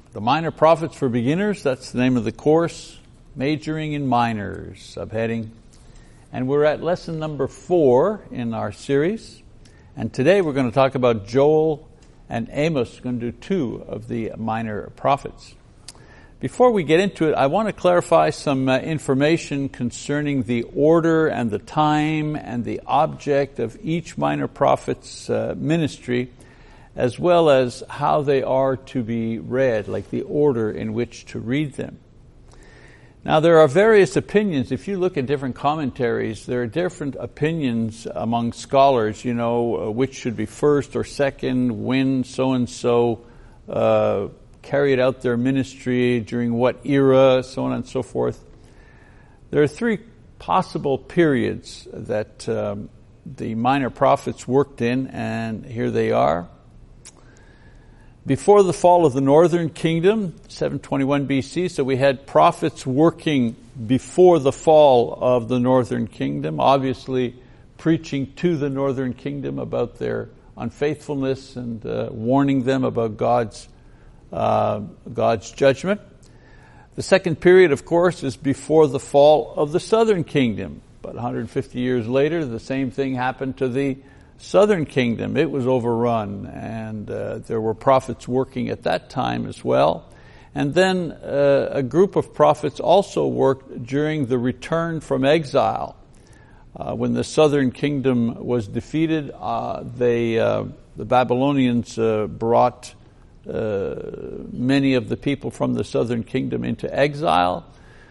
The Minor Prophets for Beginners, that's the name of the course. Majoring in Minors, subheading. And we're at lesson number 4 in our series. And today we're going to talk about Joel and Amos. We're going to do 2 of the Minor Prophets. Before we get into it, I want to clarify some information concerning the order and the time and the object of each Minor Prophet's ministry, as well as how they are to be read, like the order in which to read them. Now, there are various opinions. If you look at different commentaries, there are different opinions among scholars, which should be first or second, when so-and-so carried out their ministry, during what era, so on and so forth. There are 3 possible periods that the Minor Prophets worked in, and here they are. Before the fall of the northern kingdom, 721 BC, so we had prophets working before the fall of the northern kingdom, obviously preaching to the northern kingdom about their unfaithfulness and warning them about God's judgment. The second period, of course, is before the fall of the southern kingdom. But 150 years later, the same thing happened to the southern kingdom. It was overrun, and there were prophets working at that time as well. And then a group of prophets also worked during the return from exile. When the southern kingdom was defeated, the Babylonians brought many of the people from the southern kingdom into exile.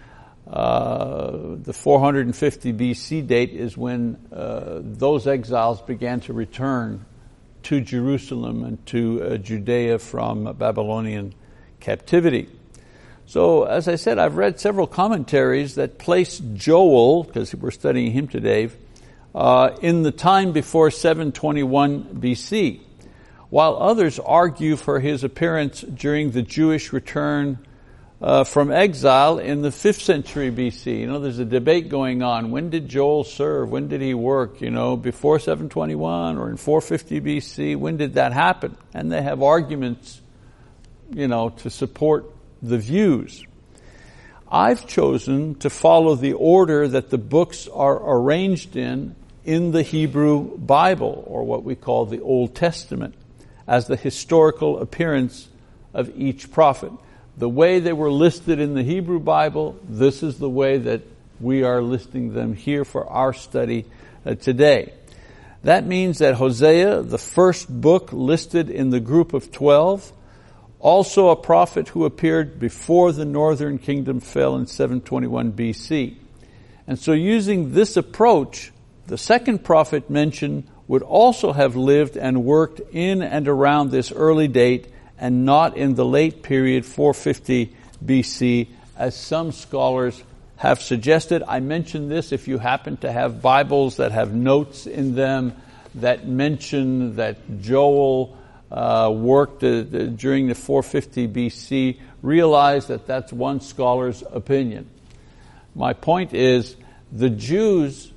The 450 BC date is when those exiles began to return to Jerusalem and to Judea from Babylonian captivity. So, as I said, I've read several commentaries that place Joel, because we're studying him today, in the time before 721 BC, while others argue for his appearance during the Jewish return from exile in the 5th century BC. There's a debate going on. When did Joel serve? When did he work? Before 721 or in 450 BC? When did that happen? And they have arguments, to support the views. I've chosen to follow the order that the books are arranged in the Hebrew Bible, or what we call the Old Testament, as the historical appearance of each prophet. The way they were listed in the Hebrew Bible, this is the way that we are listing them here for our study today. That means that Hosea, the first book listed in the group of 12, also a prophet who appeared before the northern kingdom fell in 721 BC. And so using this approach, the second prophet mentioned would also have lived and worked in and around this early date, and not in the late period 450 BC, as some scholars have suggested. I mention this if you happen to have Bibles that have notes in them that mention that Joel worked during the 450 BC. Realize that that's one scholar's opinion. My point is, the Jews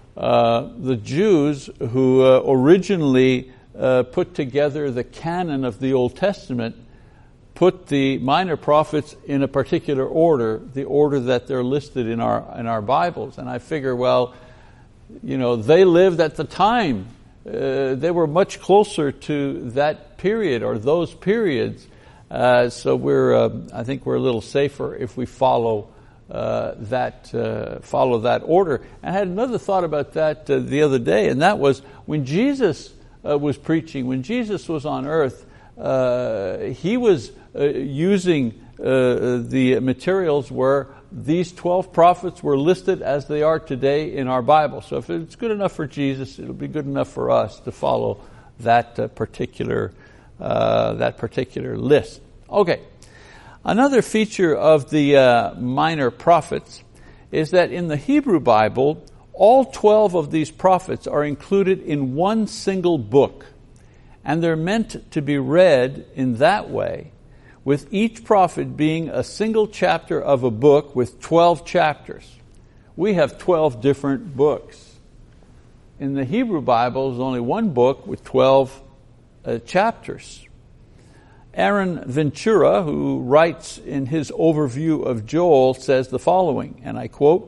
who originally put together the canon of the Old Testament, put the Minor Prophets in a particular order, the order that they're listed in our Bibles. And I figure, they lived at the time. They were much closer to that period or those periods. So I think we're a little safer if we follow that order. I had another thought about that the other day, and that was when Jesus was preaching, when Jesus was on earth, he was using the materials where these 12 prophets were listed as they are today in our Bible. So if it's good enough for Jesus, it'll be good enough for us to follow that particular list. Okay. Another feature of the Minor Prophets is that in the Hebrew Bible, all 12 of these prophets are included in one single book, and they're meant to be read in that way, with each prophet being a single chapter of a book with 12 chapters. We have 12 different books. In the Hebrew Bible, there's only one book with 12 chapters. Aaron Ventura, who writes in his overview of Joel, says the following, and I quote,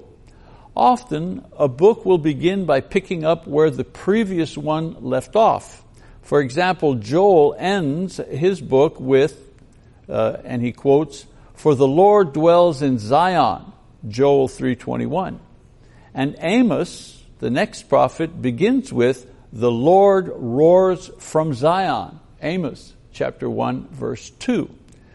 "Often a book will begin by picking up where the previous one left off. For example, Joel ends his book with, and he quotes, 'For the Lord dwells in Zion,' Joel 3:21. And Amos, the next prophet, begins with, 'The Lord roars from Zion,' Amos chapter 1, verse 2.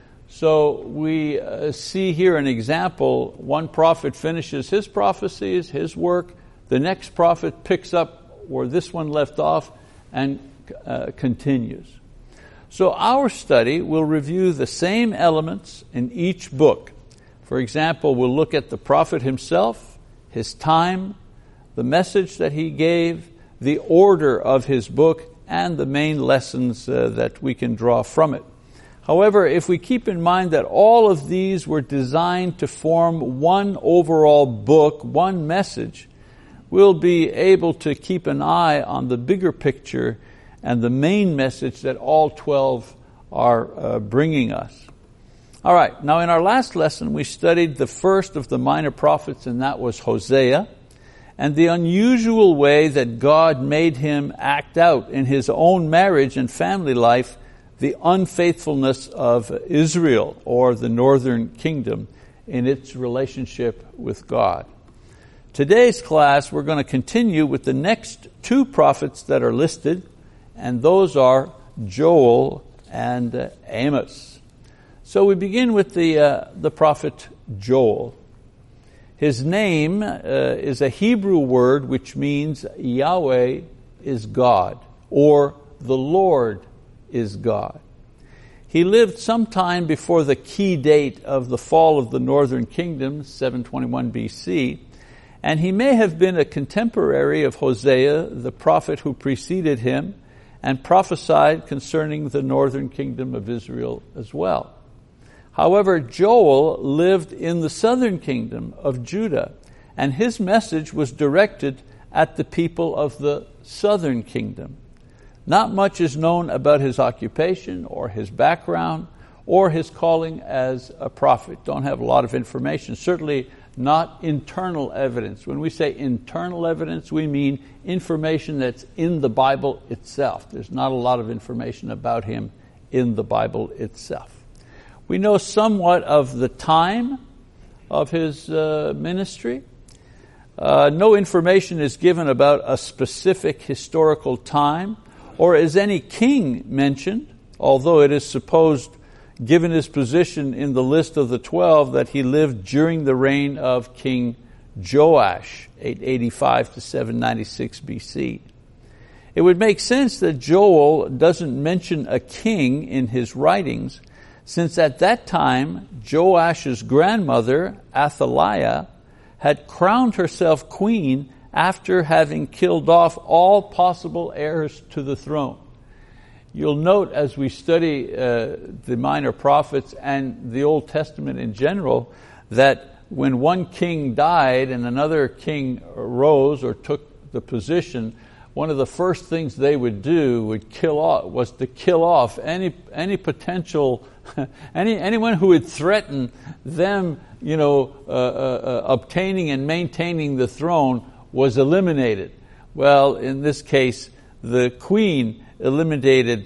So we see here an example. One prophet finishes his prophecies, his work. The next prophet picks up where this one left off and continues. So our study will review the same elements in each book. For example, we'll look at the prophet himself, his time, the message that he gave, the order of his book, and the main lessons that we can draw from it. However, if we keep in mind that all of these were designed to form one overall book, one message, we'll be able to keep an eye on the bigger picture and the main message that all 12 are bringing us. All right, now in our last lesson we studied the first of the minor prophets, and that was Hosea, and the unusual way that God made him act out in his own marriage and family life the unfaithfulness of Israel, or the northern kingdom, in its relationship with God. Today's class, we're going to continue with the next two prophets that are listed, and those are Joel and Amos. So we begin with the prophet Joel. His name is a Hebrew word which means Yahweh is God, or the Lord is God. He lived sometime before the key date of the fall of the northern kingdom, 721 BC, and he may have been a contemporary of Hosea, the prophet who preceded him, and prophesied concerning the northern kingdom of Israel as well. However, Joel lived in the southern kingdom of Judah, and his message was directed at the people of the southern kingdom. Not much is known about his occupation or his background or his calling as a prophet. Don't have a lot of information, certainly not internal evidence. When we say internal evidence, we mean information that's in the Bible itself. There's not a lot of information about him in the Bible itself. We know somewhat of the time of his ministry. No information is given about a specific historical time, or is any king mentioned, although it is supposed, given his position in the list of the 12, that he lived during the reign of King Joash, 885 to 796 BC. It would make sense that Joel doesn't mention a king in his writings, since at that time Joash's grandmother, Athaliah, had crowned herself queen after having killed off all possible heirs to the throne. You'll note as we study the minor prophets and the Old Testament in general, that when one king died and another king arose or took the position, one of the first things they would do was to kill off any potential anyone who would threaten them, obtaining and maintaining the throne was eliminated. Well, in this case, the queen eliminated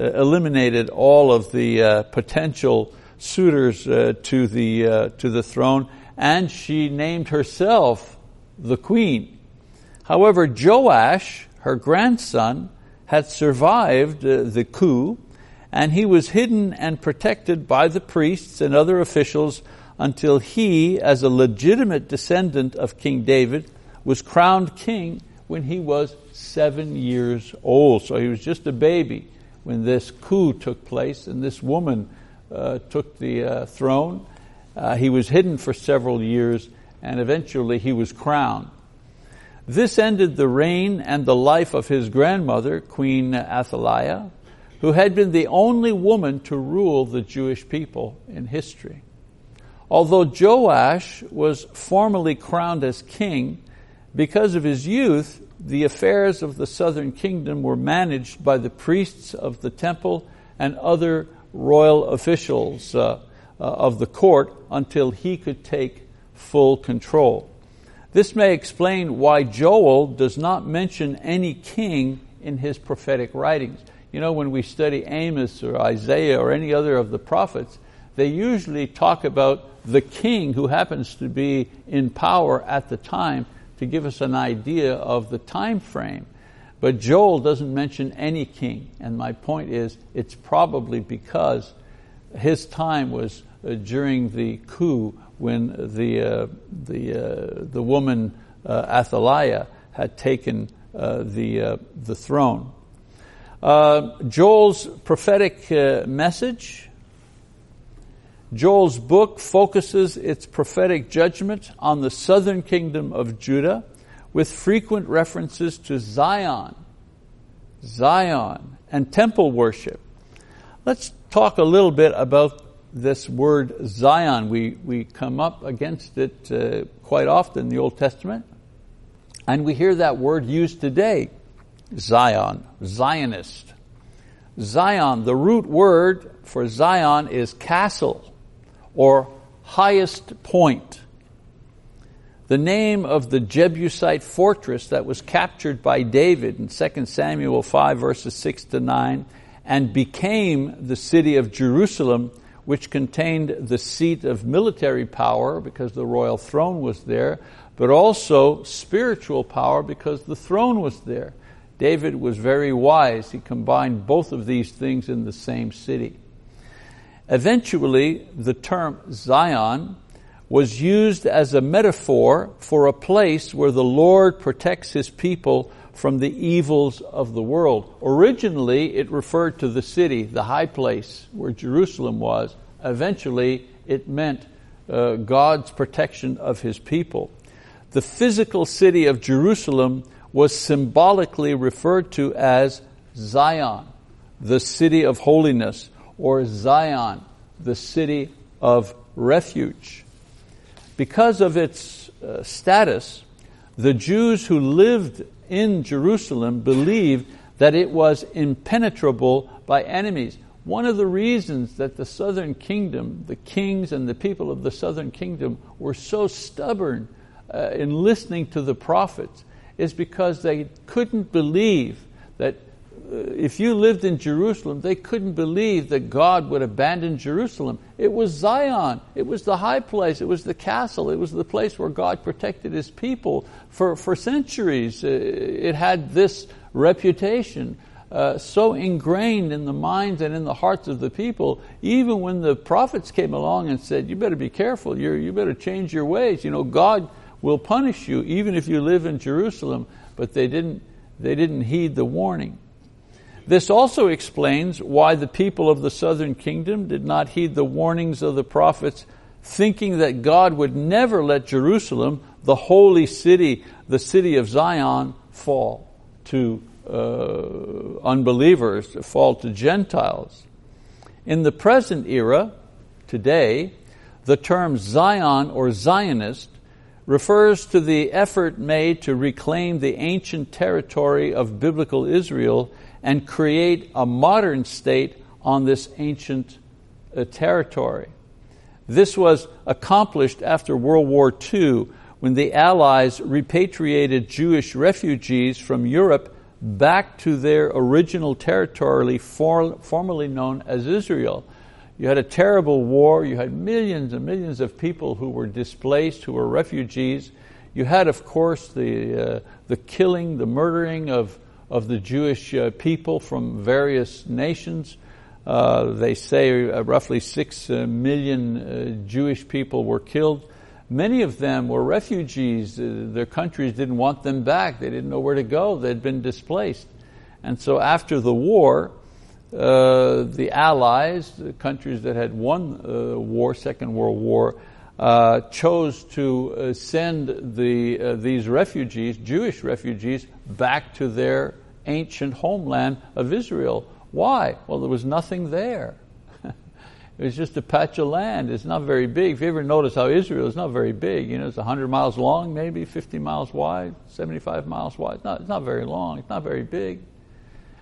all of the potential suitors to the throne, and she named herself the queen. However, Joash, her grandson, had survived the coup, and he was hidden and protected by the priests and other officials until he, as a legitimate descendant of King David, was crowned king when he was 7 years old. So he was just a baby when this coup took place and this woman took the throne. He was hidden for several years, and eventually he was crowned. This ended the reign and the life of his grandmother, Queen Athaliah, who had been the only woman to rule the Jewish people in history. Although Joash was formally crowned as king, because of his youth, the affairs of the southern kingdom were managed by the priests of the temple and other royal officials of the court until he could take full control. This may explain why Joel does not mention any king in his prophetic writings. You know, when we study Amos or Isaiah or any other of the prophets, they usually talk about the king who happens to be in power at the time to give us an idea of the time frame. But Joel doesn't mention any king, and my point is it's probably because his time was during the coup when the woman Athaliah had taken the throne. Joel's prophetic message. Joel's book focuses its prophetic judgment on the southern kingdom of Judah with frequent references to Zion, and temple worship. Let's talk a little bit about this word Zion. We come up against it quite often in the Old Testament, and we hear that word used today, Zion, Zionist. Zion, the root word for Zion is castle or highest point. The name of the Jebusite fortress that was captured by David in 2 Samuel 5 verses 6-9 and became the city of Jerusalem, which contained the seat of military power because the royal throne was there, but also spiritual power because the throne was there. David was very wise. He combined both of these things in the same city. Eventually, the term Zion was used as a metaphor for a place where the Lord protects His people from the evils of the world. Originally, it referred to the city, the high place where Jerusalem was. Eventually, it meant God's protection of His people. The physical city of Jerusalem was symbolically referred to as Zion, the city of holiness, or Zion, the city of refuge. Because of its status, the Jews who lived in Jerusalem believed that it was impenetrable by enemies. One of the reasons that the southern kingdom, the kings and the people of the southern kingdom were so stubborn in listening to the prophets is because they couldn't believe that if you lived in Jerusalem, they couldn't believe that God would abandon Jerusalem. It was Zion. It was the high place. It was the castle. It was the place where God protected His people for centuries. It had this reputation so ingrained in the minds and in the hearts of the people, even when the prophets came along and said, you better be careful, you better change your ways. You know, God will punish you even if you live in Jerusalem. But they didn't heed the warning. This also explains why the people of the southern kingdom did not heed the warnings of the prophets, thinking that God would never let Jerusalem, the holy city, the city of Zion, fall to unbelievers, fall to Gentiles. In the present era, today, the term Zion or Zionist refers to the effort made to reclaim the ancient territory of biblical Israel and create a modern state on this ancient territory. This was accomplished after World War II when the Allies repatriated Jewish refugees from Europe back to their original territory formerly known as Israel. You had a terrible war. You had millions and millions of people who were displaced, who were refugees. You had, of course, the killing, the murdering of the Jewish people from various nations. They say roughly 6 million Jewish people were killed. Many of them were refugees. Their countries didn't want them back. They didn't know where to go. They'd been displaced. And so after the war, the Allies, the countries that had won Second World War, chose to send these refugees, Jewish refugees, back to their ancient homeland of Israel. Why? Well, there was nothing there. It was just a patch of land. It's not very big. If you ever notice how Israel is not very big, you know, it's 100 miles long, maybe 50 miles wide, 75 miles wide. It's not very long. It's not very big.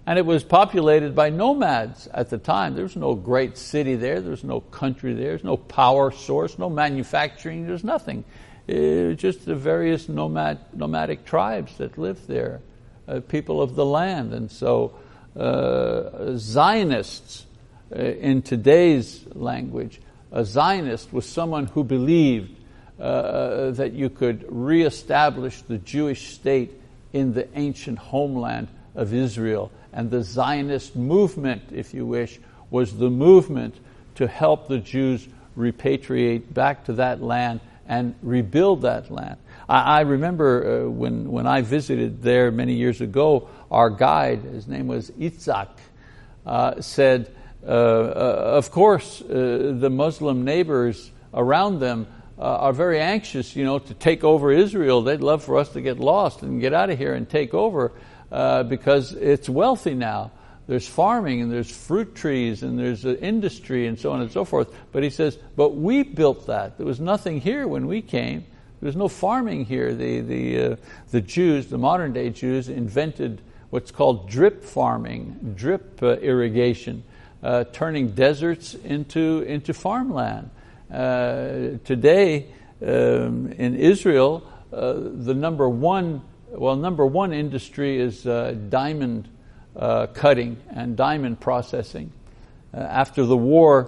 And it was populated by nomads at the time. There was no great city there. There was no country there. There's no power source, no manufacturing. There's nothing. It was just the various nomadic tribes that lived there, people of the land. And so Zionists, in today's language, a Zionist was someone who believed that you could reestablish the Jewish state in the ancient homeland of Israel. And the Zionist movement, if you wish, was the movement to help the Jews repatriate back to that land and rebuild that land. I remember when I visited there many years ago, our guide, his name was Itzhak, said, of course, the Muslim neighbors around them are very anxious, to take over Israel. They'd love for us to get lost and get out of here and take over. Because it's wealthy now. There's farming and there's fruit trees and there's industry and so on and so forth. But he says, but we built that. There was nothing here when we came. There was no farming here. The Jews, the modern day Jews, invented what's called drip farming, drip irrigation, turning deserts into farmland. Today in Israel, the number one industry is diamond cutting and diamond processing. After the war,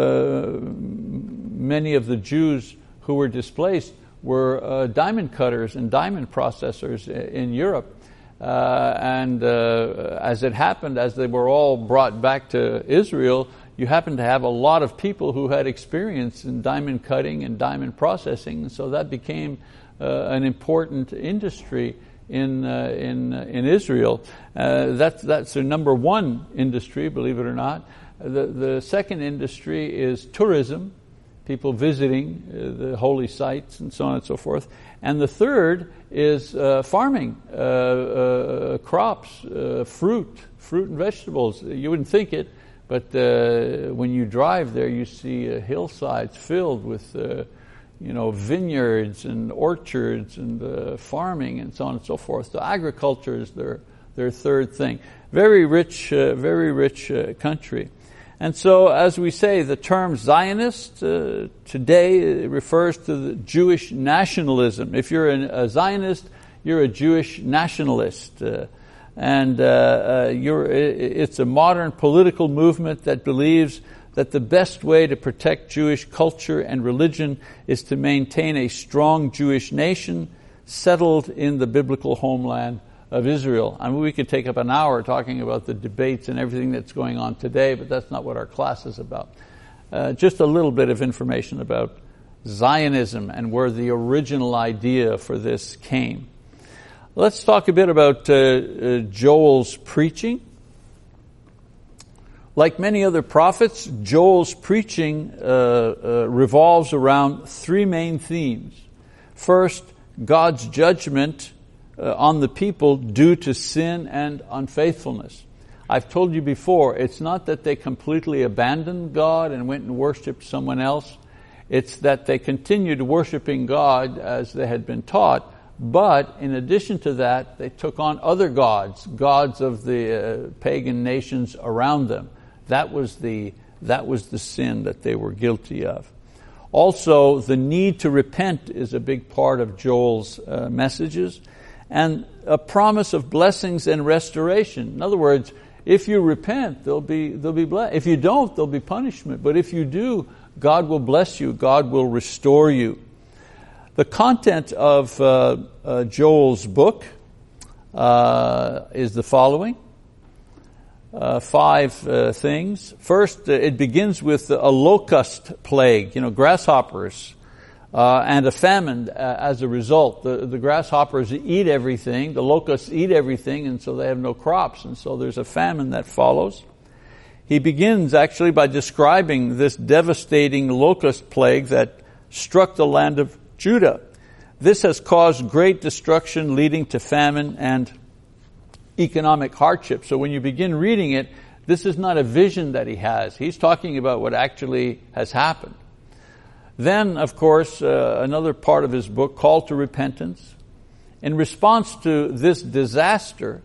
many of the Jews who were displaced were diamond cutters and diamond processors in Europe. And as it happened, as they were all brought back to Israel, you happened to have a lot of people who had experience in diamond cutting and diamond processing, and so that became an important industry in Israel. That's their number one industry, believe it or not. The second industry is tourism, people visiting the holy sites and so on and so forth. And the third is farming, crops, fruit and vegetables. You wouldn't think it, but when you drive there, you see hillsides filled with vineyards and orchards and farming and so on and so forth. So agriculture is their third thing. Very rich country. And so, as we say, the term Zionist today refers to the Jewish nationalism. If you're a Zionist, you're a Jewish nationalist. It's a modern political movement that believes that the best way to protect Jewish culture and religion is to maintain a strong Jewish nation settled in the biblical homeland of Israel. I mean, we could take up an hour talking about the debates and everything that's going on today, but that's not what our class is about. Just a little bit of information about Zionism and where the original idea for this came. Let's talk a bit about Joel's preaching. Like many other prophets, Joel's preaching revolves around three main themes. First, God's judgment on the people due to sin and unfaithfulness. I've told you before, it's not that they completely abandoned God and went and worshiped someone else. It's that they continued worshiping God as they had been taught, but in addition to that, they took on other gods of the pagan nations around them. That was the sin that they were guilty of. Also, the need to repent is a big part of Joel's messages, and a promise of blessings and restoration. In other words, if you repent, they'll be blessed. If you don't, there'll be punishment. But if you do, God will bless you. God will restore you. The content of Joel's book is the following. 5 things. First, it begins with a locust plague, grasshoppers, and a famine as a result. The grasshoppers eat everything, the locusts eat everything, and so they have no crops, and so there's a famine that follows. He begins actually by describing this devastating locust plague that struck the land of Judah. This has caused great destruction, leading to famine and economic hardship. So when you begin reading it, this is not a vision that he has. He's talking about what actually has happened. Then, of course, another part of his book, Call to Repentance. In response to this disaster,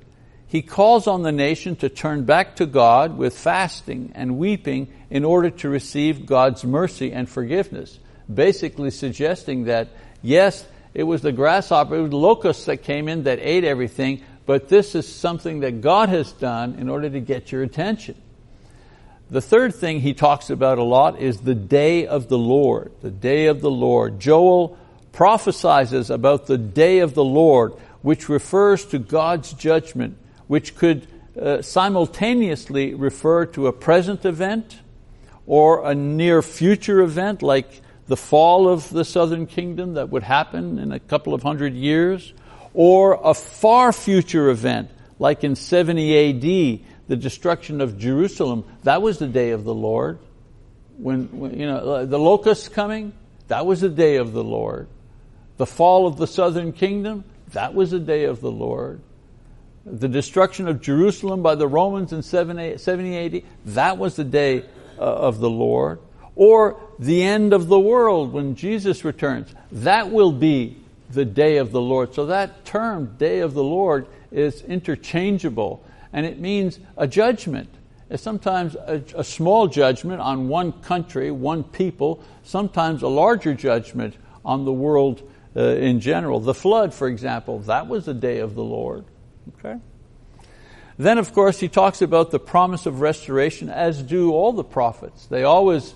he calls on the nation to turn back to God with fasting and weeping in order to receive God's mercy and forgiveness. Basically suggesting that, yes, it was the grasshopper, it was the locusts that came in that ate everything, but this is something that God has done in order to get your attention. The third thing he talks about a lot is the day of the Lord. The day of the Lord. Joel prophesies about the day of the Lord, which refers to God's judgment, which could simultaneously refer to a present event or a near future event like the fall of the southern kingdom that would happen in a couple of 100 years, or a far future event like in 70 AD, the destruction of Jerusalem. That was the day of the Lord. When the locusts coming, that was the day of the Lord. The fall of the southern kingdom, that was the day of the Lord. The destruction of Jerusalem by the Romans in 70 AD, that was the day of the Lord. Or the end of the world when Jesus returns, that will be the day of the Lord. So that term, day of the Lord, is interchangeable, and it means a judgment. It's sometimes a small judgment on one country, one people, sometimes a larger judgment on the world in general. The flood, for example, that was the day of the Lord. Okay. Then, of course, he talks about the promise of restoration, as do all the prophets. They always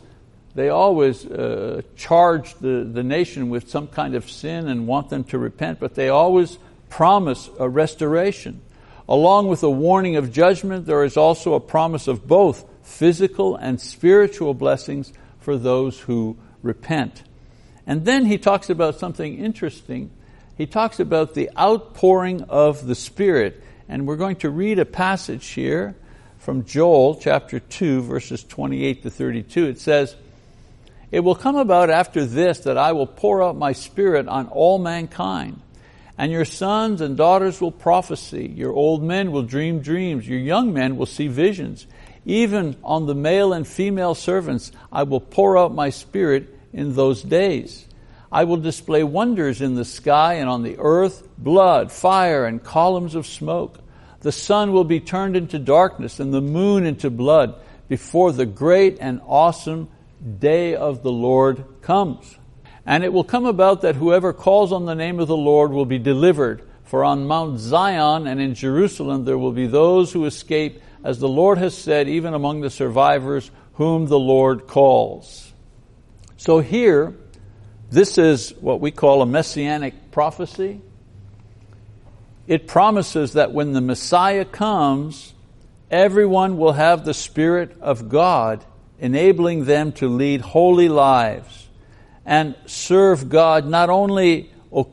charge the nation with some kind of sin and want them to repent, but they always promise a restoration. Along with a warning of judgment, there is also a promise of both physical and spiritual blessings for those who repent. And then he talks about something interesting. He talks about the outpouring of the Spirit. And we're going to read a passage here from Joel chapter 2, verses 28 to 32. It says, "It will come about after this that I will pour out my Spirit on all mankind. And your sons and daughters will prophesy. Your old men will dream dreams. Your young men will see visions. Even on the male and female servants I will pour out my Spirit in those days. I will display wonders in the sky and on the earth, blood, fire, and columns of smoke. The sun will be turned into darkness and the moon into blood before the great and awesome day of the Lord comes. And it will come about that whoever calls on the name of the Lord will be delivered. For on Mount Zion and in Jerusalem there will be those who escape, as the Lord has said, even among the survivors whom the Lord calls." So here, this is what we call a messianic prophecy. It promises that when the Messiah comes, everyone will have the Spirit of God, enabling them to lead holy lives and serve God. Not only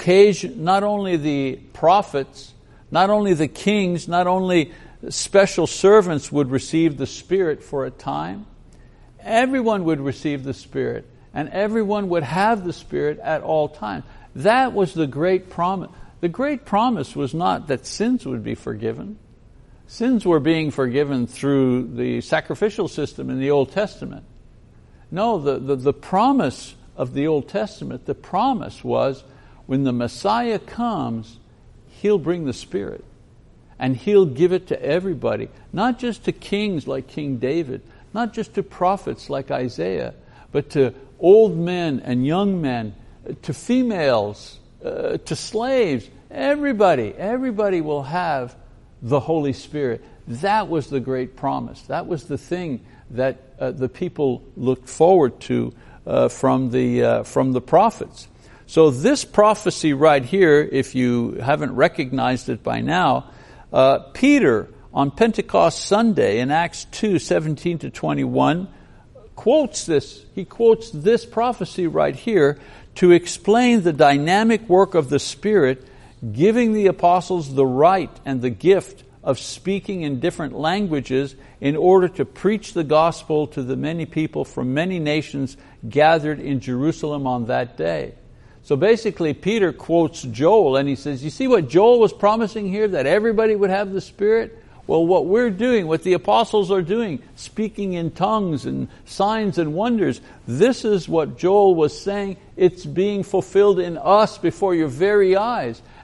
the prophets, not only the kings, not only special servants would receive the Spirit for a time. Everyone would receive the Spirit, and everyone would have the Spirit at all times. That was the great promise. The great promise was not that sins would be forgiven. Sins were being forgiven through the sacrificial system in the Old Testament. No, the promise of the Old Testament, the promise was when the Messiah comes, He'll bring the Spirit. And He'll give it to everybody, not just to kings like King David, not just to prophets like Isaiah, but to old men and young men, to females, to slaves. Everybody will have the Holy Spirit. That was the great promise. That was the thing that the people looked forward to from the prophets. So this prophecy right here, if you haven't recognized it by now, Peter on Pentecost Sunday in Acts 2:17 to 21 quotes this. He quotes this prophecy right here to explain the dynamic work of the Spirit, giving the apostles the right and the gift of speaking in different languages in order to preach the gospel to the many people from many nations gathered in Jerusalem on that day. So basically Peter quotes Joel and he says, you see what Joel was promising here, that everybody would have the Spirit? Well, what we're doing, what the apostles are doing, speaking in tongues and signs and wonders, this is what Joel was saying. It's being fulfilled in us before your very eyes.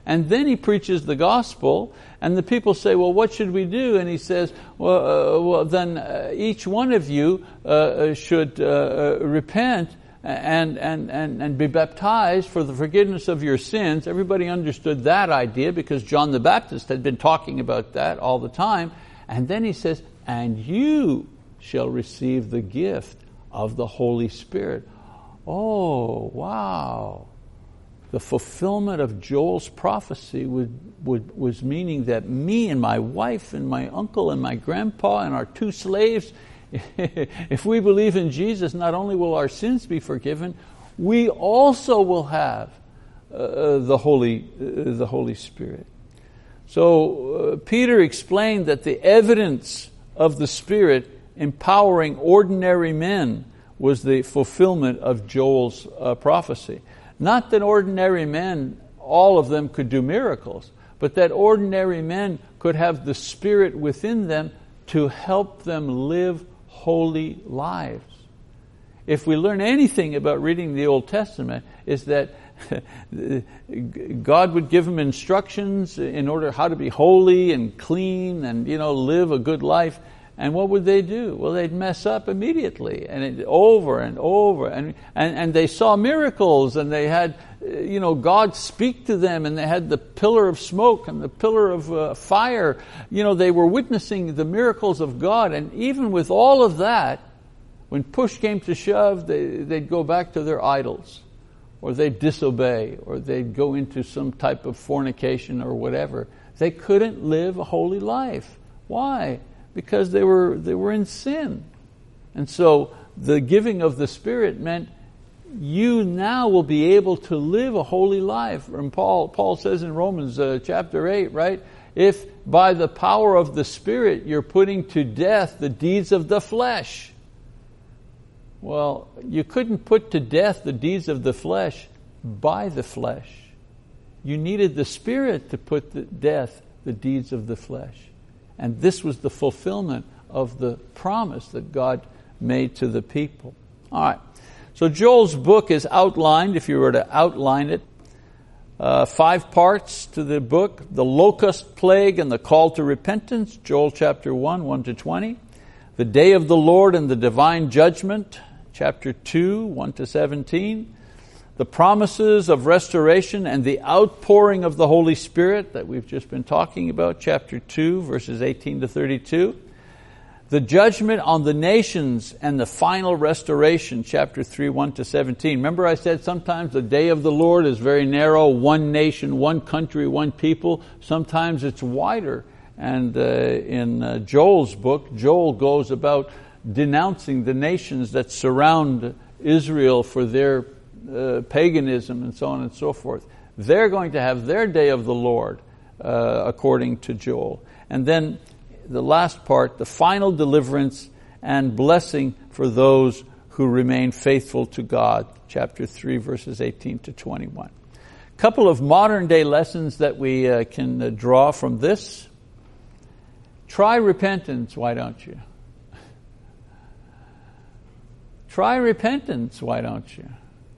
And then he preaches the gospel, and the people say, well, what should we do? And he says, then each one of you should repent and be baptized for the forgiveness of your sins. Everybody understood that idea because John the Baptist had been talking about that all the time. And then he says, and you shall receive the gift of the Holy Spirit. Oh, wow. The fulfillment of Joel's prophecy was meaning that me and my wife and my uncle and my grandpa and our 2 slaves, if we believe in Jesus, not only will our sins be forgiven, we also will have the Holy Spirit. So Peter explained that the evidence of the Spirit empowering ordinary men was the fulfillment of Joel's prophecy. Not that ordinary men, all of them could do miracles, but that ordinary men could have the Spirit within them to help them live holy lives. If we learn anything about reading the Old Testament, is that God would give them instructions in order how to be holy and clean and live a good life. And what would they do? Well, they'd mess up immediately, and over and over, and they saw miracles, and they had God speak to them, and they had the pillar of smoke and the pillar of fire. They were witnessing the miracles of God, and even with all of that, when push came to shove, they'd go back to their idols, or they'd disobey, or they'd go into some type of fornication or whatever. They couldn't live a holy life. Why? Because they were in sin. And so the giving of the Spirit meant you now will be able to live a holy life. And Paul says in Romans chapter 8, right? If by the power of the Spirit you're putting to death the deeds of the flesh. Well, you couldn't put to death the deeds of the flesh by the flesh. You needed the Spirit to put to death the deeds of the flesh. And this was the fulfillment of the promise that God made to the people. All right. So Joel's book is outlined, if you were to outline it, 5 parts to the book. The locust plague and the call to repentance, Joel chapter 1, 1-20. The day of the Lord and the divine judgment, chapter 2, 1-17. The promises of restoration and the outpouring of the Holy Spirit that we've just been talking about, chapter 2, verses 18-32. The judgment on the nations and the final restoration, chapter 3, 1-17. Remember I said sometimes the day of the Lord is very narrow, one nation, one country, one people. Sometimes it's wider. And in Joel's book, Joel goes about denouncing the nations that surround Israel for their paganism and so on and so forth. They're going to have their day of the Lord, according to Joel. And then the last part, the final deliverance and blessing for those who remain faithful to God, chapter 3, verses 18-21. A couple of modern day lessons that we can draw from this. Try repentance, why don't you? Try repentance, why don't you?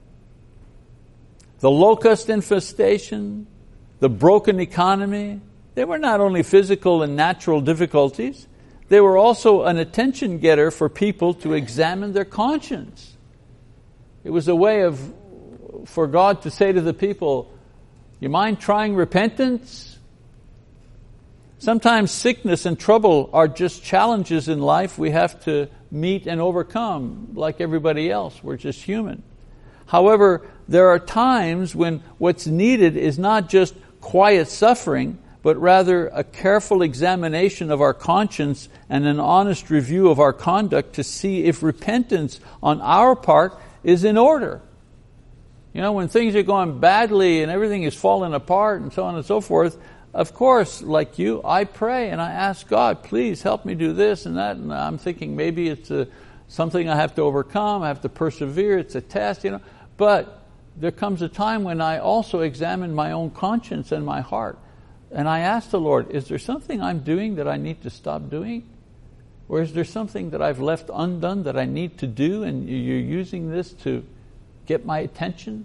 The locust infestation, the broken economy, they were not only physical and natural difficulties, they were also an attention getter for people to examine their conscience. It was a way for God to say to the people, you mind trying repentance? Sometimes sickness and trouble are just challenges in life we have to meet and overcome like everybody else. We're just human. However, there are times when what's needed is not just quiet suffering, but rather a careful examination of our conscience and an honest review of our conduct to see if repentance on our part is in order. When things are going badly and everything is falling apart and so on and so forth, of course, like you, I pray and I ask God, please help me do this and that. And I'm thinking maybe it's something I have to overcome, I have to persevere, it's a test, But there comes a time when I also examine my own conscience and my heart. And I ask the Lord, is there something I'm doing that I need to stop doing? Or is there something that I've left undone that I need to do and you're using this to get my attention?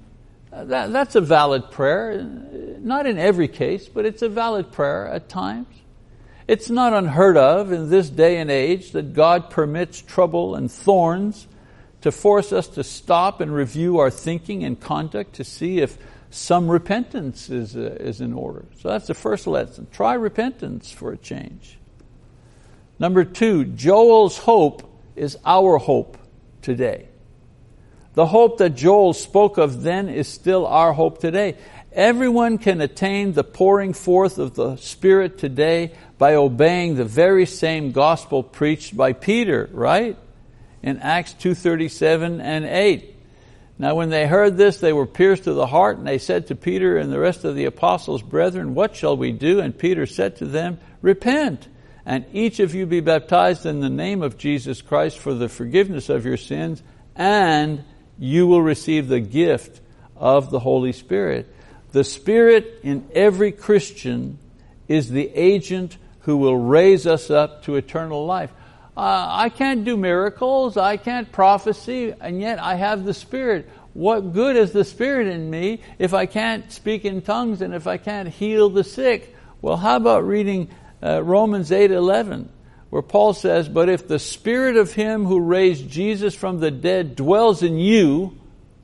That's a valid prayer. Not in every case, but it's a valid prayer at times. It's not unheard of in this day and age that God permits trouble and thorns to force us to stop and review our thinking and conduct to see if some repentance is in order. So that's the first lesson. Try repentance for a change. Number 2, Joel's hope is our hope today. The hope that Joel spoke of then is still our hope today. Everyone can attain the pouring forth of the Spirit today by obeying the very same gospel preached by Peter, right? In Acts 2:37 and 8. Now when they heard this, they were pierced to the heart, and they said to Peter and the rest of the apostles, "Brethren, what shall we do?" And Peter said to them, "Repent, and each of you be baptized in the name of Jesus Christ for the forgiveness of your sins, and you will receive the gift of the Holy Spirit." The Spirit in every Christian is the agent who will raise us up to eternal life. I can't do miracles, I can't prophesy, and yet I have the Spirit. What good is the Spirit in me if I can't speak in tongues and if I can't heal the sick? Well, how about reading Romans 8:11, where Paul says, "But if the Spirit of Him who raised Jesus from the dead dwells in you,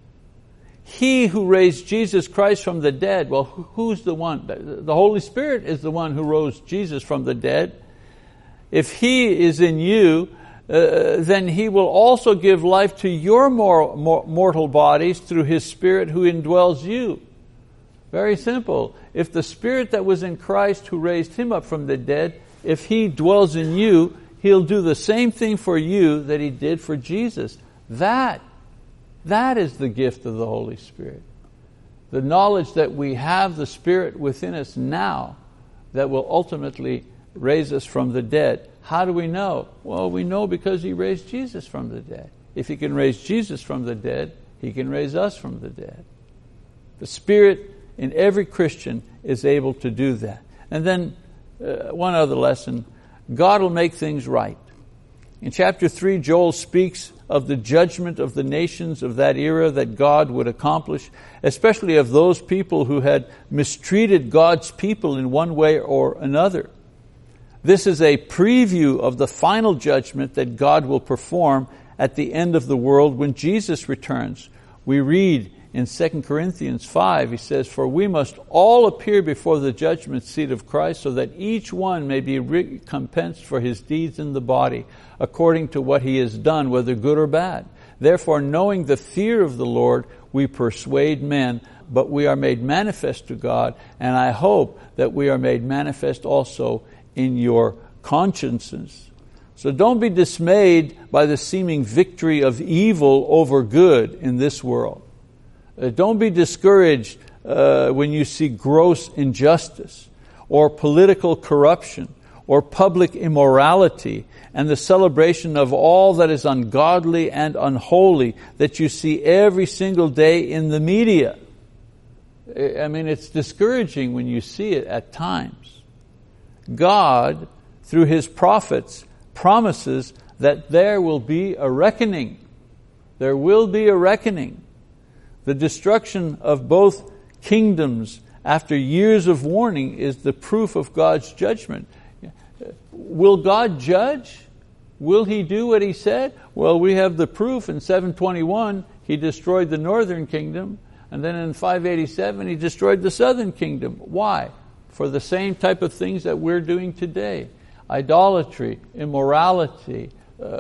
He who raised Jesus Christ from the dead," well, who's the one? The Holy Spirit is the one who rose Jesus from the dead. If He is in you, then He will also give life to your mortal bodies through His Spirit who indwells you. Very simple. If the Spirit that was in Christ who raised Him up from the dead, if He dwells in you, He'll do the same thing for you that He did for Jesus. That is the gift of the Holy Spirit. The knowledge that we have the Spirit within us now that will ultimately raise us from the dead. How do we know? Well, we know because He raised Jesus from the dead. If He can raise Jesus from the dead, He can raise us from the dead. The Spirit in every Christian is able to do that. And then one other lesson, God will make things right. In chapter 3, Joel speaks of the judgment of the nations of that era that God would accomplish, especially of those people who had mistreated God's people in one way or another. This is a preview of the final judgment that God will perform at the end of the world when Jesus returns. We read in 2 Corinthians 5, he says, "For we must all appear before the judgment seat of Christ, so that each one may be recompensed for his deeds in the body, according to what he has done, whether good or bad. Therefore, knowing the fear of the Lord, we persuade men, but we are made manifest to God, and I hope that we are made manifest also in your consciences." So don't be dismayed by the seeming victory of evil over good in this world. Don't be discouraged when you see gross injustice or political corruption or public immorality and the celebration of all that is ungodly and unholy that you see every single day in the media. I mean, it's discouraging when you see it at times. God, through His prophets, promises that there will be a reckoning. There will be a reckoning. The destruction of both kingdoms after years of warning is the proof of God's judgment. Will God judge? Will He do what He said? Well, we have the proof in 721, He destroyed the northern kingdom, and then in 587 He destroyed the southern kingdom. Why? For the same type of things that we're doing today. Idolatry, immorality,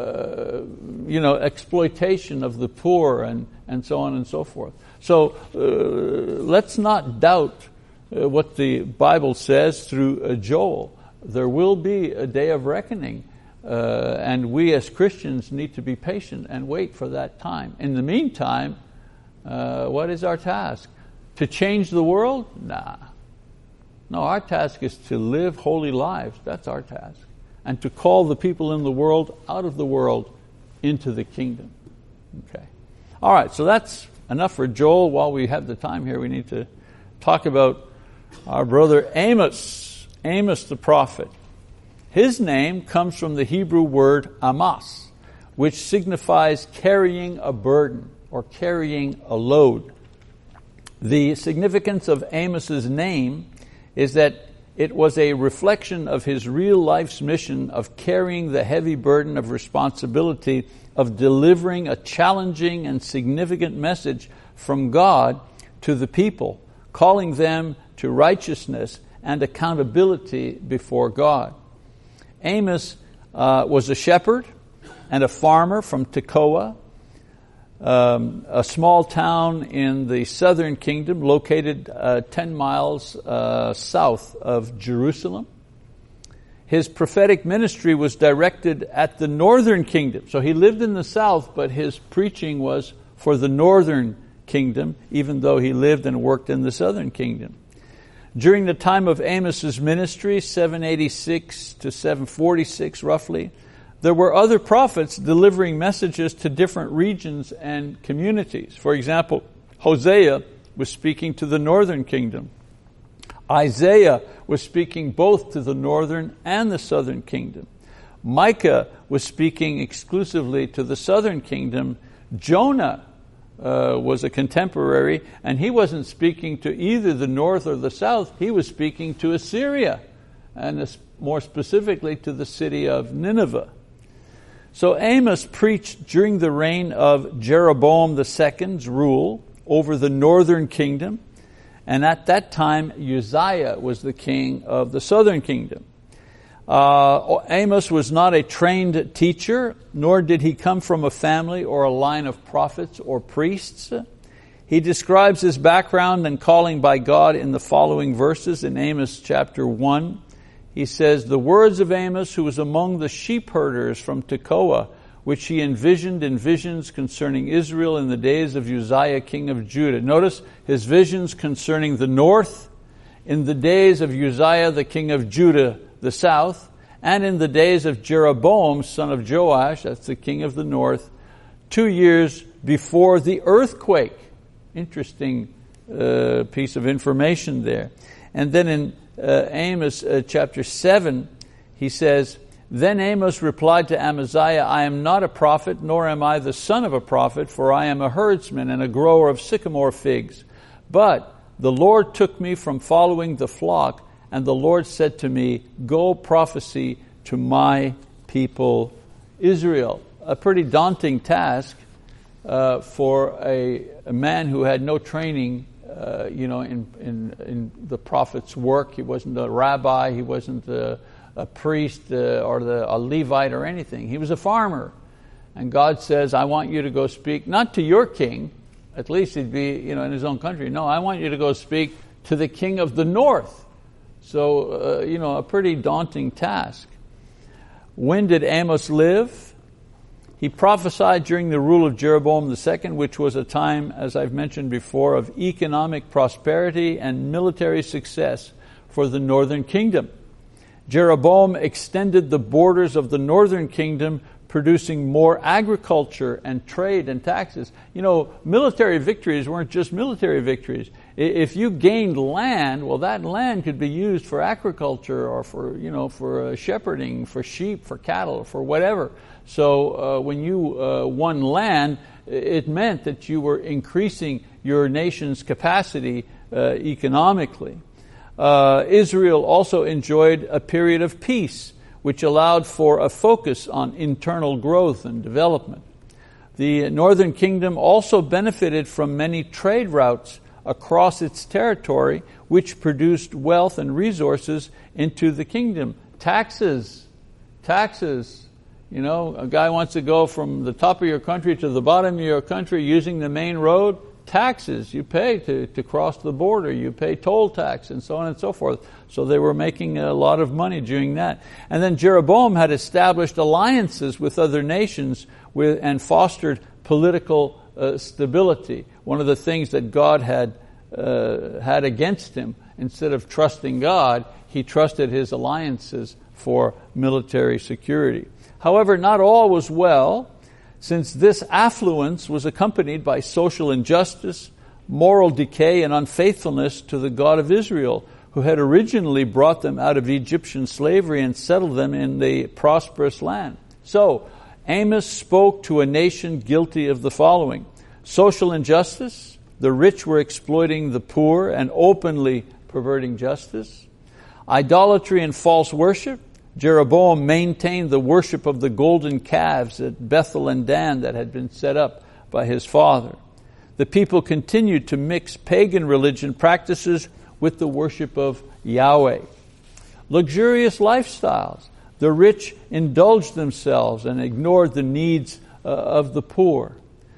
exploitation of the poor and so on and so forth. So let's not doubt what the Bible says through Joel. There will be a day of reckoning, and we as Christians need to be patient and wait for that time. In the meantime, what is our task? To change the world? Nah. No, our task is to live holy lives. That's our task. And to call the people in the world out of the world into the kingdom. Okay. All right, so that's enough for Joel. While we have the time here, we need to talk about our brother Amos. Amos the prophet. His name comes from the Hebrew word amas, which signifies carrying a burden or carrying a load. The significance of Amos's name is that it was a reflection of his real life's mission of carrying the heavy burden of responsibility of delivering a challenging and significant message from God to the people, calling them to righteousness and accountability before God. Amos was a shepherd and a farmer from Tekoa, a small town in the southern kingdom located 10 miles south of Jerusalem. His prophetic ministry was directed at the northern kingdom. So he lived in the south, but his preaching was for the northern kingdom, even though he lived and worked in the southern kingdom. During the time of Amos's ministry, 786 to 746 roughly, there were other prophets delivering messages to different regions and communities. For example, Hosea was speaking to the northern kingdom. Isaiah was speaking both to the northern and the southern kingdom. Micah was speaking exclusively to the southern kingdom. Jonah was a contemporary, and he wasn't speaking to either the north or the south. He was speaking to Assyria, and more specifically to the city of Nineveh. So Amos preached during the reign of Jeroboam II's rule over the northern kingdom, and at that time Uzziah was the king of the southern kingdom. Amos was not a trained teacher, nor did he come from a family or a line of prophets or priests. He describes his background and calling by God in the following verses in Amos chapter 1. He says, "The words of Amos, who was among the sheep herders from Tekoa, which he envisioned in visions concerning Israel in the days of Uzziah, king of Judah." Notice his visions concerning the north, in the days of Uzziah, the king of Judah, the south, and in the days of Jeroboam, son of Joash, that's the king of the north, 2 years before the earthquake. Interesting piece of information there. And then in Amos chapter 7, he says, "Then Amos replied to Amaziah, I am not a prophet, nor am I the son of a prophet, for I am a herdsman and a grower of sycamore figs. But the Lord took me from following the flock, and the Lord said to me, go prophesy to my people Israel." A pretty daunting task for a man who had no training in the prophet's work. He wasn't a rabbi, he wasn't a priest or a Levite or anything. He was a farmer. And God says, I want you to go speak, not to your king, at least he'd be in his own country. No, I want you to go speak to the king of the north. So, a pretty daunting task. When did Amos live? He prophesied during the rule of Jeroboam II, which was a time, as I've mentioned before, of economic prosperity and military success for the northern kingdom. Jeroboam extended the borders of the northern kingdom, producing more agriculture and trade and taxes. Military victories weren't just military victories. If you gained land, well, that land could be used for agriculture or for shepherding, for sheep, for cattle, for whatever. So when you won land, it meant that you were increasing your nation's capacity economically. Israel also enjoyed a period of peace, which allowed for a focus on internal growth and development. The northern kingdom also benefited from many trade routes across its territory, which produced wealth and resources into the kingdom. Taxes. A guy wants to go from the top of your country to the bottom of your country using the main road. Taxes you pay to cross the border. You pay toll tax and so on and so forth. So they were making a lot of money doing that. And then Jeroboam had established alliances with other nations and fostered political stability. One of the things that God had against him, instead of trusting God, he trusted his alliances for military security. However, not all was well, since this affluence was accompanied by social injustice, moral decay, and unfaithfulness to the God of Israel, who had originally brought them out of Egyptian slavery and settled them in the prosperous land. So, Amos spoke to a nation guilty of the following: social injustice, The rich were exploiting the poor and openly perverting justice. Idolatry and false worship. Jeroboam maintained the worship of the golden calves at Bethel and Dan that had been set up by his father. The people continued to mix pagan religion practices with the worship of Yahweh. Luxurious lifestyles. The rich indulged themselves and ignored the needs of the poor.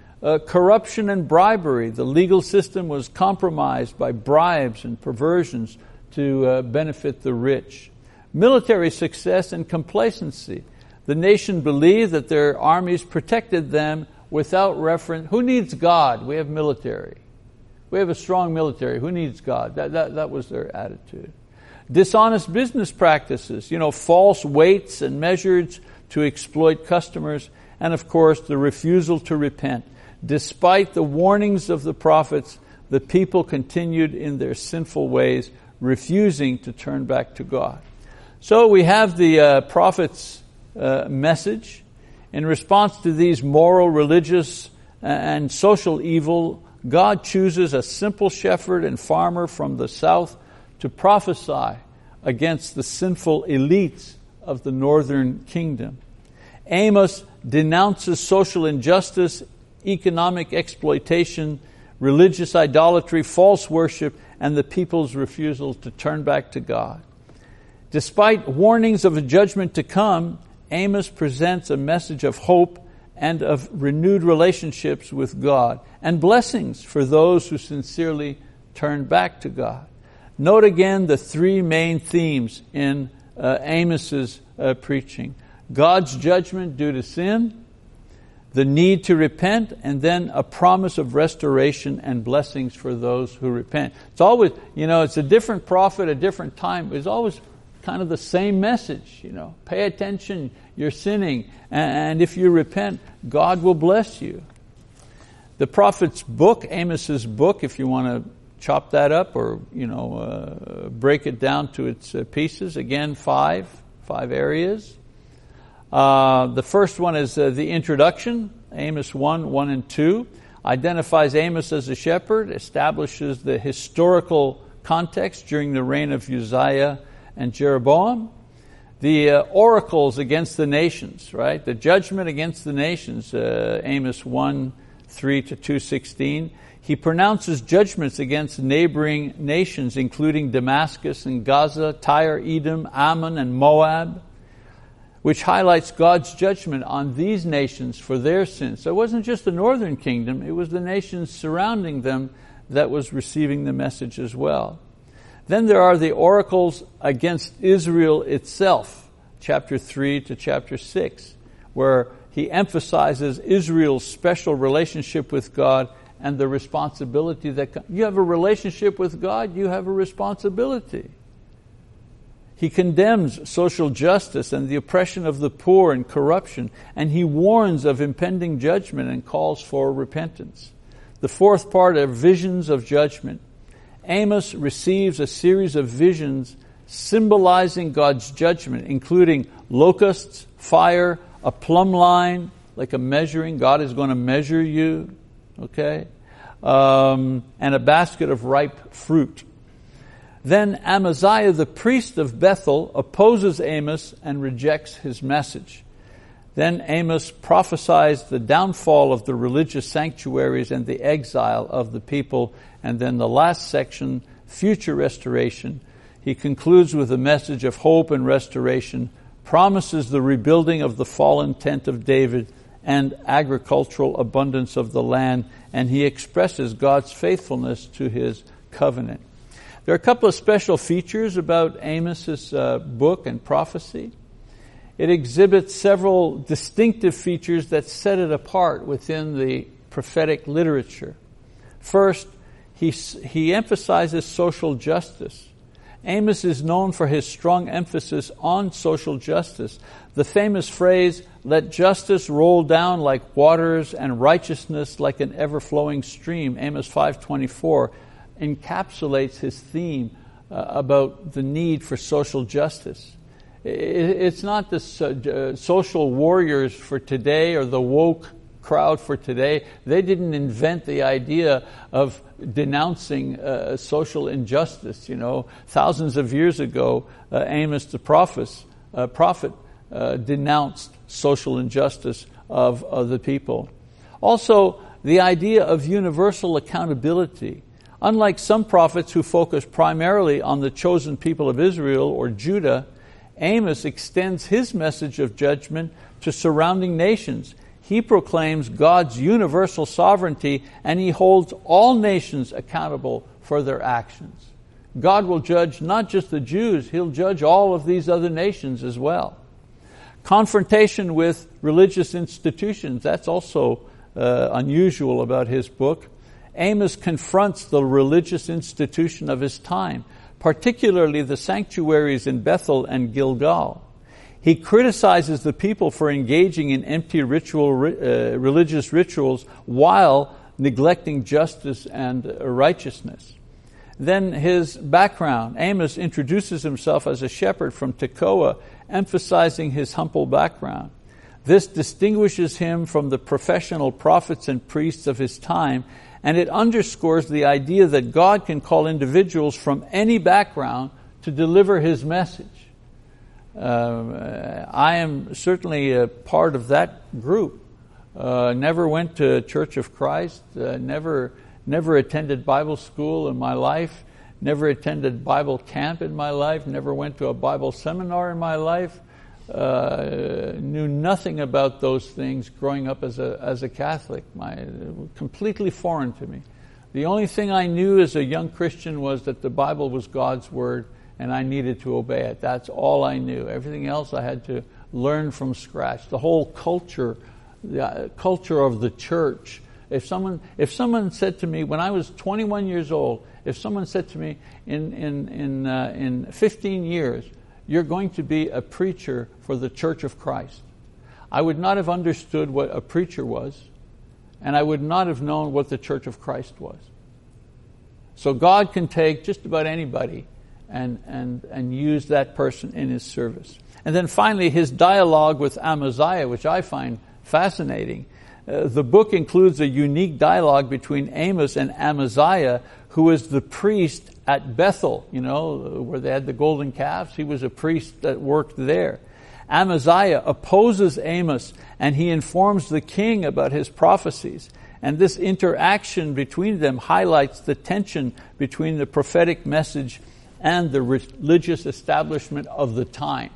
Corruption and bribery. The legal system was compromised by bribes and perversions to benefit the rich. Military success and complacency. The nation believed that their armies protected them without reference. Who needs God? We have military. We have a strong military. Who needs God? That was their attitude. Dishonest business practices, false weights and measures to exploit customers, and of course the refusal to repent. Despite the warnings of the prophets, the people continued in their sinful ways, refusing to turn back to God. So we have the prophet's message. In response to these moral, religious, and social evil, God chooses a simple shepherd and farmer from the south to prophesy against the sinful elites of the northern kingdom. Amos denounces social injustice, economic exploitation, religious idolatry, false worship, and the people's refusal to turn back to God. Despite warnings of a judgment to come, Amos presents a message of hope and of renewed relationships with God and blessings for those who sincerely turn back to God. Note again the three main themes in Amos's preaching. God's judgment due to sin, the need to repent, and then a promise of restoration and blessings for those who repent. It's always, it's a different prophet, a different time. It's always kind of the same message, Pay attention, you're sinning, and if you repent, God will bless you. The prophet's book, Amos's book, if you want to chop that up or, break it down to its pieces, again, five areas. The first one is the introduction, Amos 1 and 2, identifies Amos as a shepherd, establishes the historical context during the reign of Uzziah and Jeroboam. The oracles against the nations, right? The judgment against the nations, Amos 1:3 to 2:16. He pronounces judgments against neighboring nations, including Damascus and Gaza, Tyre, Edom, Ammon, and Moab, which highlights God's judgment on these nations for their sins. So it wasn't just the northern kingdom, it was the nations surrounding them that was receiving the message as well. Then there are the oracles against Israel itself, chapter 3 to chapter 6, where he emphasizes Israel's special relationship with God and the responsibility that you have a relationship with God, you have a responsibility. He condemns social justice and the oppression of the poor and corruption, and he warns of impending judgment and calls for repentance. The fourth part are visions of judgment. Amos receives a series of visions symbolizing God's judgment, including locusts, fire, a plumb line, like a measuring. God is going to measure you, okay? And a basket of ripe fruit. Then Amaziah, the priest of Bethel, opposes Amos and rejects his message. Then Amos prophesies the downfall of the religious sanctuaries and the exile of the people. And then the last section, future restoration. He concludes with a message of hope and restoration, promises the rebuilding of the fallen tent of David and agricultural abundance of the land, and he expresses God's faithfulness to his covenant. There are a couple of special features about Amos's book and prophecy. It exhibits several distinctive features that set it apart within the prophetic literature. First, he emphasizes social justice. Amos is known for his strong emphasis on social justice. The famous phrase, "Let justice roll down like waters and righteousness like an ever-flowing stream," Amos 5:24, encapsulates his theme about the need for social justice. It's not the social warriors for today or the woke crowd for today. They didn't invent the idea of denouncing social injustice. Thousands of years ago, Amos the prophet denounced social injustice of the people. Also, the idea of universal accountability. Unlike some prophets who focus primarily on the chosen people of Israel or Judah, Amos extends his message of judgment to surrounding nations. He proclaims God's universal sovereignty, and he holds all nations accountable for their actions. God will judge not just the Jews, he'll judge all of these other nations as well. Confrontation with religious institutions, that's also unusual about his book. Amos confronts the religious institution of his time, particularly the sanctuaries in Bethel and Gilgal. He criticizes the people for engaging in empty religious rituals while neglecting justice and righteousness. Then his background. Amos introduces himself as a shepherd from Tekoa, emphasizing his humble background. This distinguishes him from the professional prophets and priests of his time, and it underscores the idea that God can call individuals from any background to deliver his message. I am certainly a part of that group. Never went to Church of Christ, never attended Bible school in my life, never attended Bible camp in my life, never went to a Bible seminar in my life, knew nothing about those things growing up as a Catholic. Completely foreign to me. The only thing I knew as a young Christian was that the Bible was God's Word and I needed to obey it. That's all I knew. Everything else I had to learn from scratch. The whole culture, the culture of the church. If someone said to me when I was 21 years old, if someone said to me in 15 years, you're going to be a preacher for the Church of Christ, I would not have understood what a preacher was, and I would not have known what the Church of Christ was. So God can take just about anybody and use that person in his service. And then finally, his dialogue with Amaziah, which I find fascinating. The book includes a unique dialogue between Amos and Amaziah, who was the priest at Bethel, where they had the golden calves. He was a priest that worked there. Amaziah opposes Amos, and he informs the king about his prophecies. And this interaction between them highlights the tension between the prophetic message and the religious establishment of the time.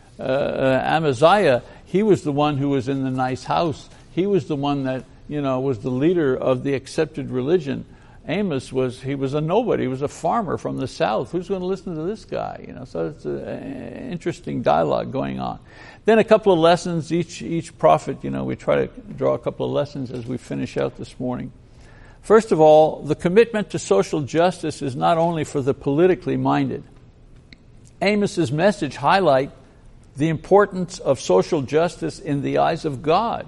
Amaziah, he was the one who was in the nice house. He was the one that, was the leader of the accepted religion. Amos he was a nobody. He was a farmer from the south. Who's going to listen to this guy? So it's an interesting dialogue going on. Then a couple of lessons. Each prophet, we try to draw a couple of lessons as we finish out this morning. First of all, the commitment to social justice is not only for the politically minded. Amos's message highlights the importance of social justice in the eyes of God.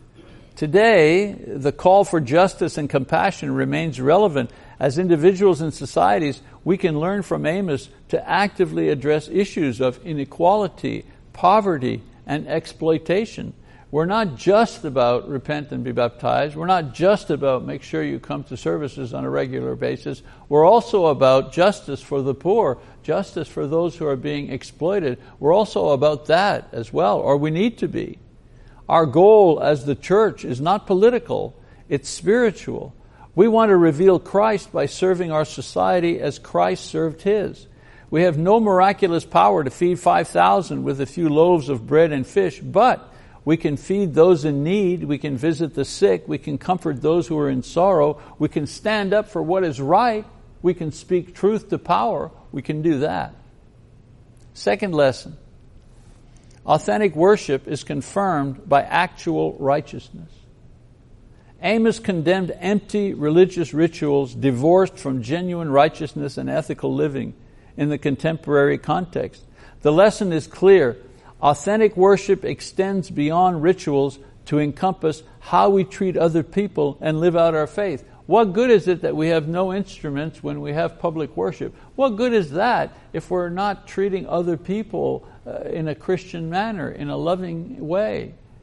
Today, the call for justice and compassion remains relevant. As individuals and societies, we can learn from Amos to actively address issues of inequality, poverty, and exploitation. We're not just about repent and be baptized. We're not just about make sure you come to services on a regular basis. We're also about justice for the poor, justice for those who are being exploited. We're also about that as well, or we need to be. Our goal as the church is not political, it's spiritual. We want to reveal Christ by serving our society as Christ served his. We have no miraculous power to feed 5,000 with a few loaves of bread and fish, but we can feed those in need, we can visit the sick, we can comfort those who are in sorrow, we can stand up for what is right, we can speak truth to power, we can do that. Second lesson. Authentic worship is confirmed by actual righteousness. Amos condemned empty religious rituals divorced from genuine righteousness and ethical living in the contemporary context. The lesson is clear. Authentic worship extends beyond rituals to encompass how we treat other people and live out our faith. What good is it that we have no instruments when we have public worship? What good is that if we're not treating other people in a Christian manner, in a loving way?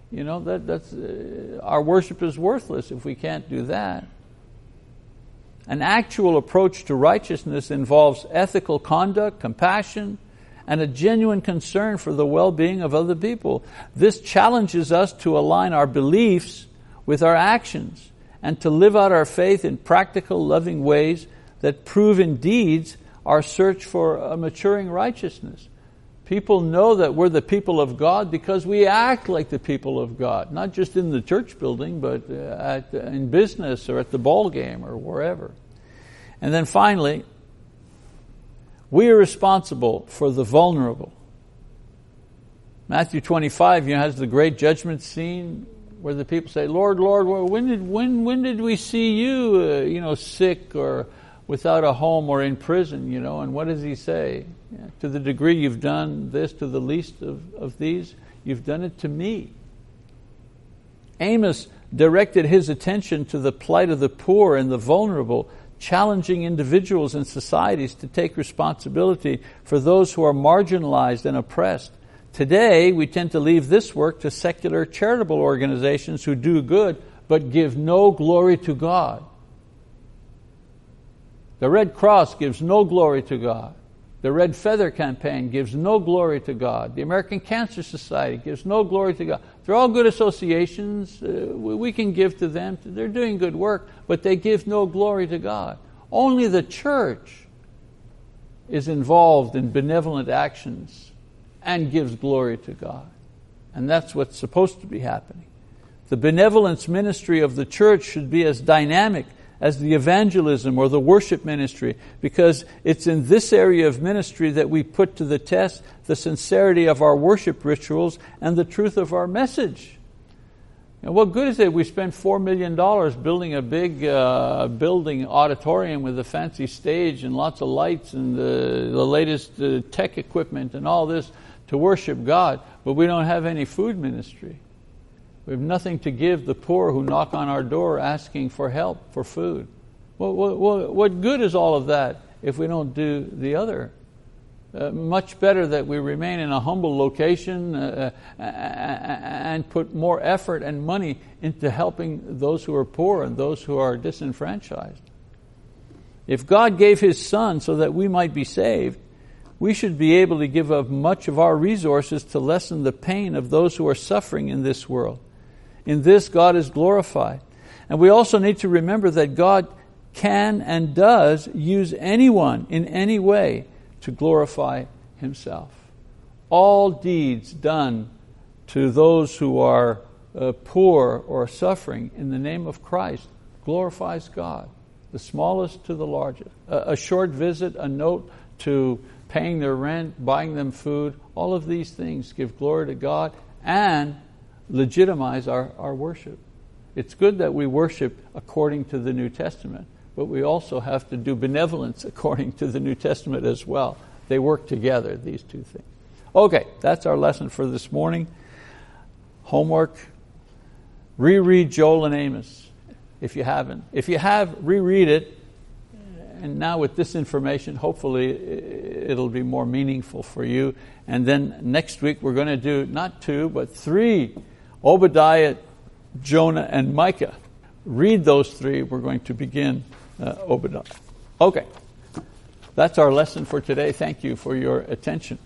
That's our worship is worthless if we can't do that. An actual approach to righteousness involves ethical conduct, compassion, and a genuine concern for the well-being of other people. This challenges us to align our beliefs with our actions and to live out our faith in practical, loving ways that prove in deeds our search for a maturing righteousness. People know that we're the people of God because we act like the people of God, not just in the church building, but in business or at the ball game or wherever. And then finally, we are responsible for the vulnerable. Matthew 25 has the great judgment scene where the people say, Lord, Lord, when did we see you, sick or without a home or in prison, and what does he say? To the degree you've done this to the least of these, you've done it to me. Amos directed his attention to the plight of the poor and the vulnerable, challenging individuals and societies to take responsibility for those who are marginalized and oppressed. Today, we tend to leave this work to secular charitable organizations who do good but give no glory to God. The Red Cross gives no glory to God. The Red Feather Campaign gives no glory to God. The American Cancer Society gives no glory to God. They're all good associations. We can give to them. They're doing good work, but they give no glory to God. Only the church is involved in benevolent actions and gives glory to God. And that's what's supposed to be happening. The benevolence ministry of the church should be as dynamic as the evangelism or the worship ministry, because it's in this area of ministry that we put to the test the sincerity of our worship rituals and the truth of our message. And what good is it we spend $4 million building a big building auditorium with a fancy stage and lots of lights and the latest tech equipment and all this to worship God, but we don't have any food ministry? We have nothing to give the poor who knock on our door asking for help, for food. What good is all of that if we don't do the other? Much better that we remain in a humble location and put more effort and money into helping those who are poor and those who are disenfranchised. If God gave His Son so that we might be saved, we should be able to give up much of our resources to lessen the pain of those who are suffering in this world. In this, God is glorified. And we also need to remember that God can and does use anyone in any way to glorify Himself. All deeds done to those who are poor or suffering in the name of Christ glorifies God, the smallest to the largest. A short visit, a note to paying their rent, buying them food, all of these things give glory to God and legitimize our worship. It's good that we worship according to the New Testament, but we also have to do benevolence according to the New Testament as well. They work together, these two things. Okay, that's our lesson for this morning. Homework, reread Joel and Amos if you haven't. If you have, reread it, and now with this information, hopefully it'll be more meaningful for you. And then next week we're going to do not 2, but 3, Obadiah, Jonah, and Micah. Read those 3. We're going to begin Obadiah. Okay, that's our lesson for today. Thank you for your attention.